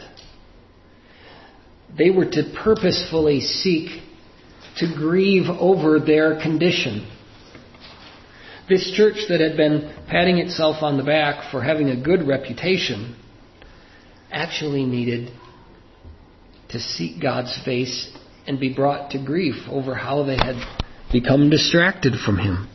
They were to purposefully seek to grieve over their condition. This church that had been patting itself on the back for having a good reputation actually needed to seek God's face and be brought to grief over how they had become distracted from Him.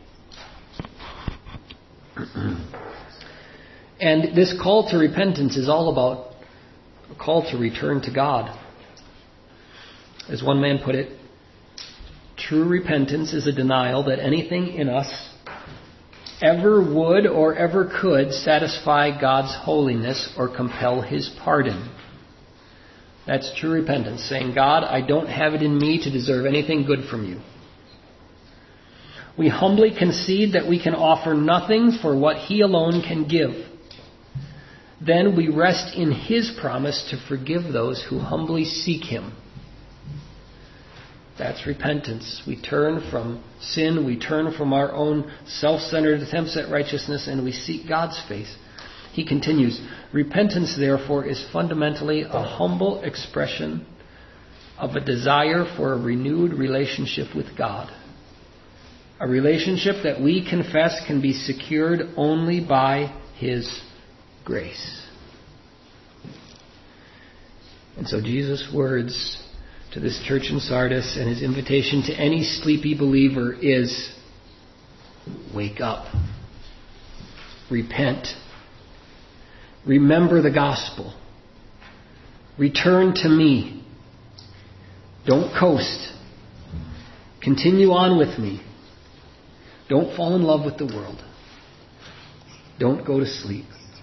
And this call to repentance is all about a call to return to God. As one man put it, true repentance is a denial that anything in us ever would or ever could satisfy God's holiness or compel His pardon. That's true repentance, saying, God, I don't have it in me to deserve anything good from you. We humbly concede that we can offer nothing for what He alone can give. Then we rest in His promise to forgive those who humbly seek Him. That's repentance. We turn from sin, we turn from our own self-centered attempts at righteousness, and we seek God's face. He continues, repentance, therefore, is fundamentally a humble expression of a desire for a renewed relationship with God. A relationship that we confess can be secured only by His grace. And so Jesus' words to this church in Sardis and His invitation to any sleepy believer is, wake up. Repent. Remember the gospel. Return to me. Don't coast. Continue on with me. Don't fall in love with the world. Don't go to sleep.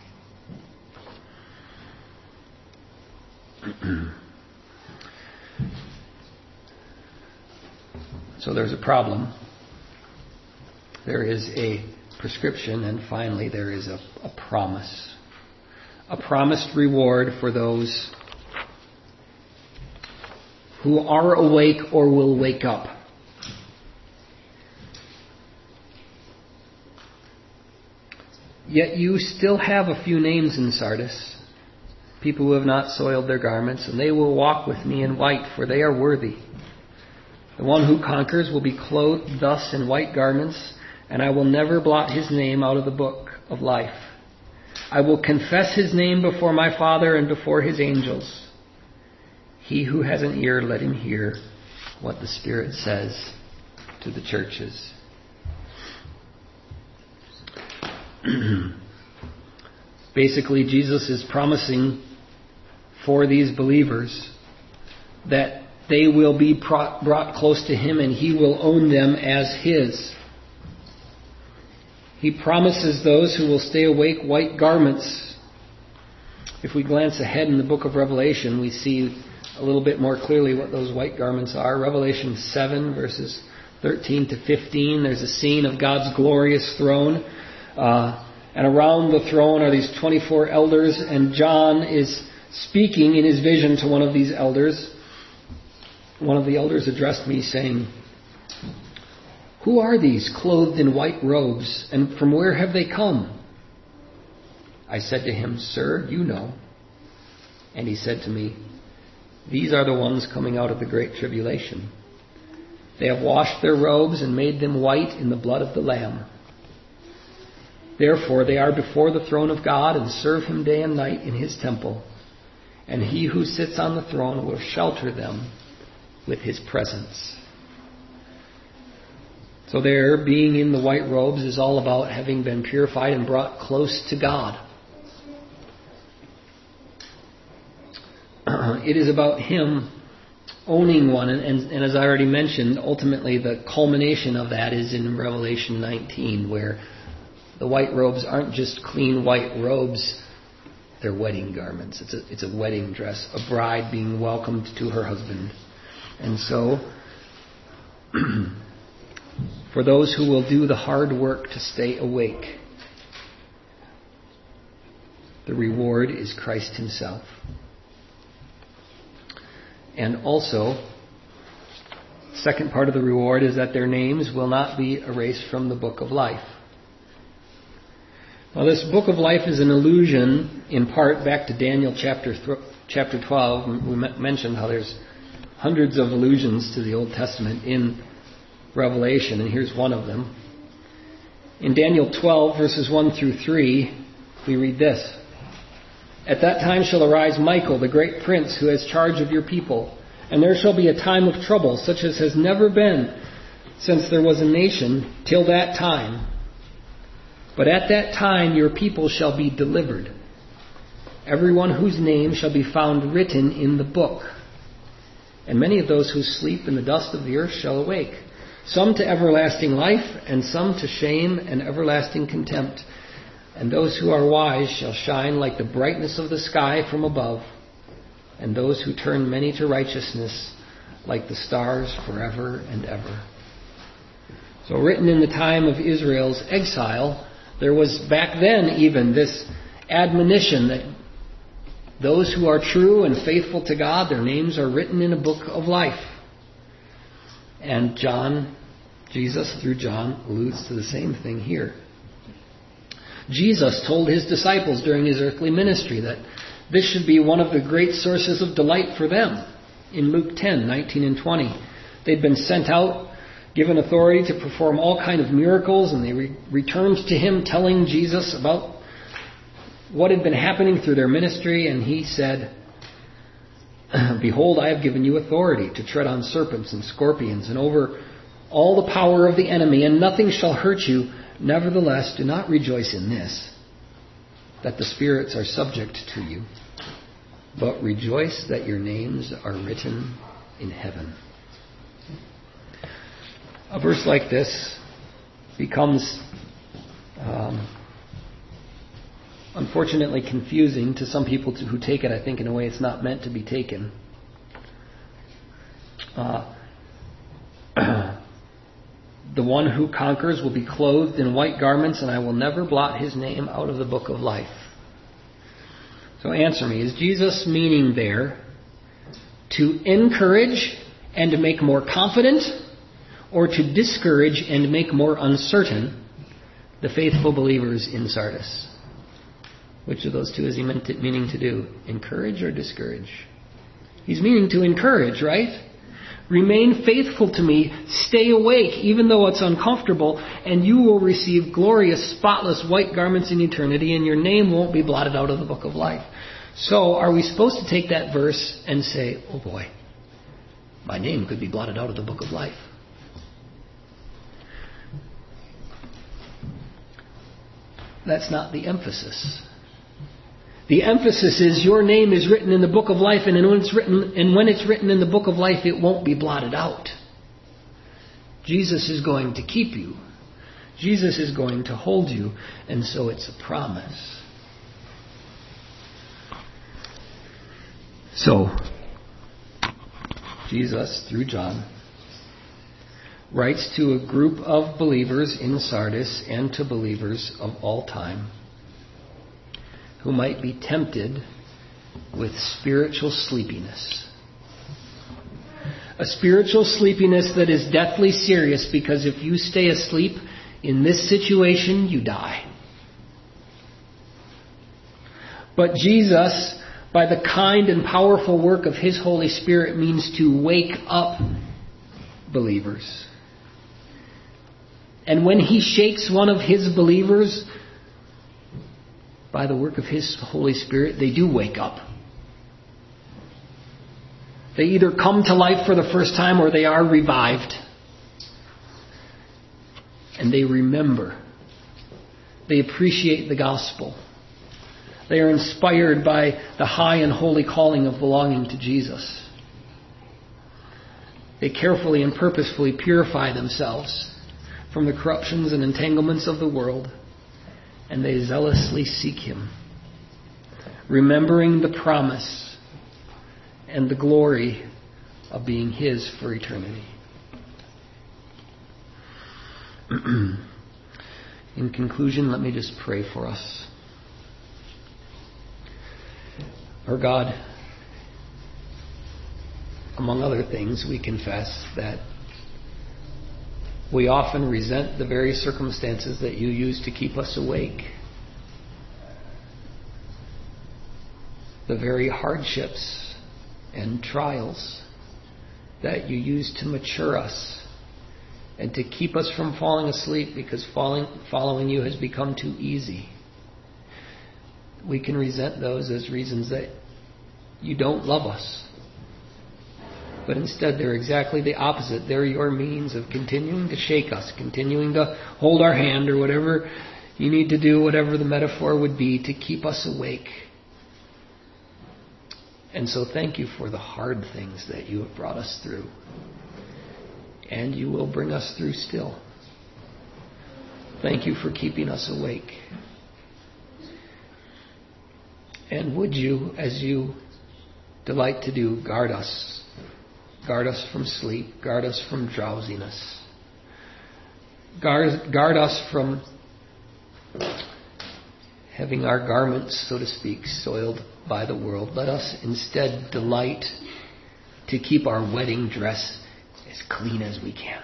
So there's a problem. There is a prescription, and finally there is a, a promise. A promised reward for those who are awake or will wake up. Yet you still have a few names in Sardis, people who have not soiled their garments, and they will walk with me in white, for they are worthy. The one who conquers will be clothed thus in white garments, and I will never blot his name out of the book of life. I will confess his name before my Father and before his angels. He who has an ear, let him hear what the Spirit says to the churches. Basically, Jesus is promising for these believers that they will be brought close to Him and He will own them as His. He promises those who will stay awake white garments. If we glance ahead in the book of Revelation, we see a little bit more clearly what those white garments are. Revelation seven, verses thirteen to fifteen, there's a scene of God's glorious throne. Uh, and around the throne are these twenty-four elders, and John is speaking in his vision to one of these elders. One of the elders addressed me saying, "Who are these clothed in white robes, and from where have they come?" I said to him, "Sir, you know." And he said to me, "These are the ones coming out of the great tribulation. They have washed their robes and made them white in the blood of the Lamb. Therefore they are before the throne of God and serve Him day and night in His temple. And He who sits on the throne will shelter them with His presence." So there, being in the white robes is all about having been purified and brought close to God. It is about Him owning one. And, and, and as I already mentioned, ultimately the culmination of that is in Revelation nineteen, where the white robes aren't just clean white robes, they're wedding garments. It's a, it's a wedding dress, a bride being welcomed to her husband. And so, for those who will do the hard work to stay awake, the reward is Christ Himself. And also, second part of the reward is that their names will not be erased from the book of life. Now, this book of life is an allusion, in part, back to Daniel chapter th- chapter twelve. We m- mentioned how there's hundreds of allusions to the Old Testament in Revelation, and here's one of them. In Daniel twelve, verses one through three, we read this. At that time shall arise Michael, the great prince, who has charge of your people. And there shall be a time of trouble, such as has never been since there was a nation till that time. But at that time your people shall be delivered, everyone whose name shall be found written in the book. And many of those who sleep in the dust of the earth shall awake, some to everlasting life, and some to shame and everlasting contempt. And those who are wise shall shine like the brightness of the sky from above, and those who turn many to righteousness like the stars forever and ever. So written in the time of Israel's exile, there was back then even this admonition that those who are true and faithful to God, their names are written in a book of life. And John, Jesus through John, alludes to the same thing here. Jesus told His disciples during His earthly ministry that this should be one of the great sources of delight for them. In Luke ten, nineteen and twenty, they'd been sent out, given authority to perform all kind of miracles, and they re- returned to Him telling Jesus about what had been happening through their ministry, and He said, Behold, I have given you authority to tread on serpents and scorpions and over all the power of the enemy, and nothing shall hurt you. Nevertheless, do not rejoice in this, that the spirits are subject to you, but rejoice that your names are written in heaven. A verse like this becomes um, unfortunately confusing to some people who take it, I think, in a way it's not meant to be taken. Uh, The one who conquers will be clothed in white garments, and I will never blot his name out of the book of life. So answer me, is Jesus meaning there to encourage and to make more confident, or to discourage and make more uncertain the faithful believers in Sardis? Which of those two is he meant to, meaning to do? Encourage or discourage? He's meaning to encourage, right? Remain faithful to me, stay awake, even though it's uncomfortable, and you will receive glorious, spotless white garments in eternity, and your name won't be blotted out of the book of life. So, are we supposed to take that verse and say, oh boy, my name could be blotted out of the book of life? That's not the emphasis. The emphasis is your name is written in the book of life, and when it's written, and when it's written in the book of life, it won't be blotted out. Jesus is going to keep you. Jesus is going to hold you, and so it's a promise. So, Jesus, through John, writes to a group of believers in Sardis and to believers of all time who might be tempted with spiritual sleepiness. A spiritual sleepiness that is deathly serious, because if you stay asleep in this situation, you die. But Jesus, by the kind and powerful work of His Holy Spirit, means to wake up believers. And when He shakes one of His believers, by the work of His Holy Spirit, they do wake up. They either come to life for the first time or they are revived. And they remember. They appreciate the gospel. They are inspired by the high and holy calling of belonging to Jesus. They carefully and purposefully purify themselves from the corruptions and entanglements of the world, and they zealously seek Him, remembering the promise and the glory of being His for eternity. In conclusion, let me just pray for us. Our God, among other things, we confess that we often resent the very circumstances that you use to keep us awake. The very hardships and trials that you use to mature us and to keep us from falling asleep because falling, following you has become too easy. We can resent those as reasons that you don't love us. But instead, they're exactly the opposite. They're your means of continuing to shake us, continuing to hold our hand, or whatever you need to do, whatever the metaphor would be, to keep us awake. And so thank you for the hard things that you have brought us through. And you will bring us through still. Thank you for keeping us awake. And would you, as you delight to do, guard us. Guard us from sleep. Guard us from drowsiness. Guard, guard us from having our garments, so to speak, soiled by the world. Let us instead delight to keep our wedding dress as clean as we can.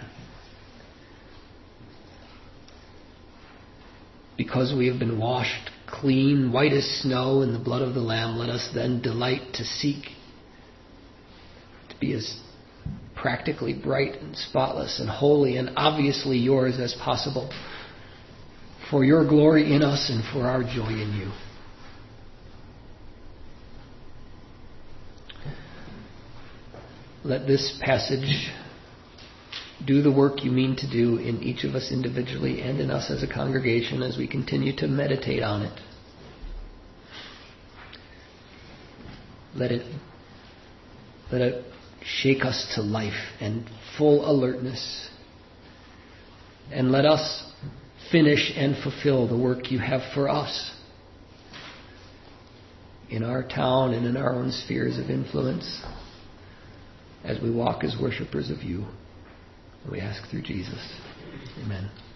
Because we have been washed clean, white as snow in the blood of the Lamb, let us then delight to seek to be as practically bright and spotless and holy and obviously yours as possible, for your glory in us and for our joy in you. Let this passage do the work you mean to do in each of us individually and in us as a congregation as we continue to meditate on it. Let it, let it shake us to life and full alertness. And let us finish and fulfill the work you have for us in our town and in our own spheres of influence as we walk as worshipers of you. We ask through Jesus. Amen.